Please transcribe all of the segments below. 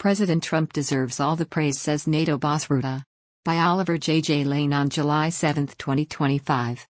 President Trump deserves all the praise, says NATO boss Rutte. By Oliver J. Lane on July 7, 2025.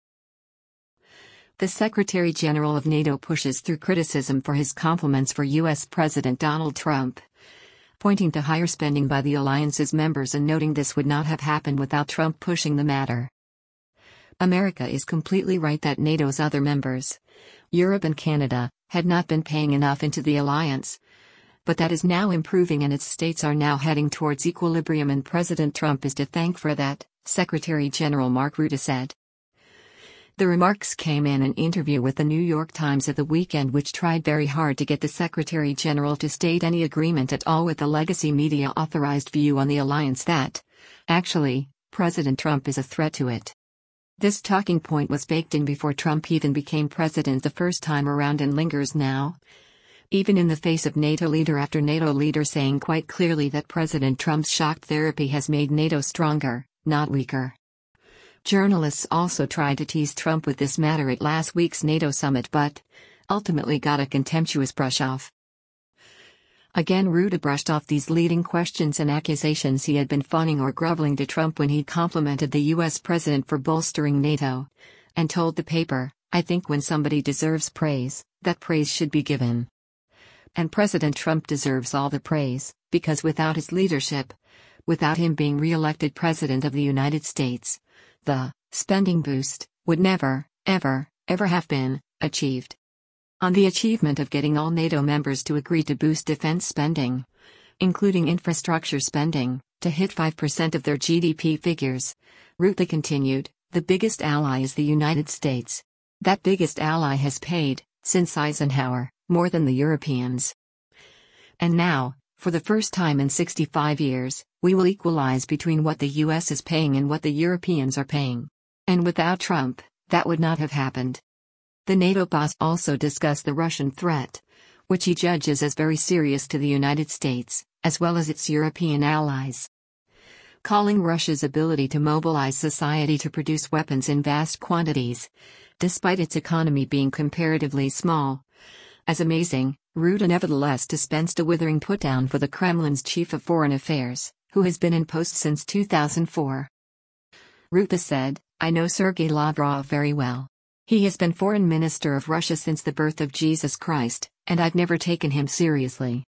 The Secretary General of NATO pushes through criticism for his compliments for U.S. President Donald Trump, pointing to higher spending by the alliance's members and noting this would not have happened without Trump pushing the matter. America is completely right that NATO's other members, Europe and Canada, had not been paying enough into the alliance, but that is now improving and its states are now heading towards equilibrium, and President Trump is to thank for that, Secretary General Mark Rutte said. The remarks came in an interview with the New York Times at the weekend, which tried very hard to get the Secretary General to state any agreement at all with the legacy media authorized view on the alliance that, actually, President Trump is a threat to it. This talking point was baked in before Trump even became president the first time around and lingers now, even in the face of NATO leader after NATO leader saying quite clearly that President Trump's shock therapy has made NATO stronger, not weaker. Journalists also tried to tease Trump with this matter at last week's NATO summit but ultimately got a contemptuous brush-off. Again, Rutte brushed off these leading questions and accusations he had been fawning or groveling to Trump when he complimented the U.S. president for bolstering NATO, and told the paper, "I think when somebody deserves praise, that praise should be given. And President Trump deserves all the praise, because without his leadership, without him being re-elected President of the United States, the spending boost would never, ever have been achieved." On the achievement of getting all NATO members to agree to boost defense spending, including infrastructure spending, to hit 5% of their GDP figures, Rutte continued, "The biggest ally is the United States. That biggest ally has paid, since Eisenhower, more than the Europeans. And now, for the first time in 65 years, we will equalize between what the US is paying and what the Europeans are paying. And without Trump, that would not have happened." The NATO boss also discussed the Russian threat, which he judges as very serious to the United States, as well as its European allies, calling Russia's ability to mobilize society to produce weapons in vast quantities, despite its economy being comparatively small, as amazing. Rutte nevertheless dispensed a withering put-down for the Kremlin's chief of foreign affairs, who has been in post since 2004. Rutte said, "I know Sergei Lavrov very well. He has been foreign minister of Russia since the birth of Jesus Christ, and I've never taken him seriously.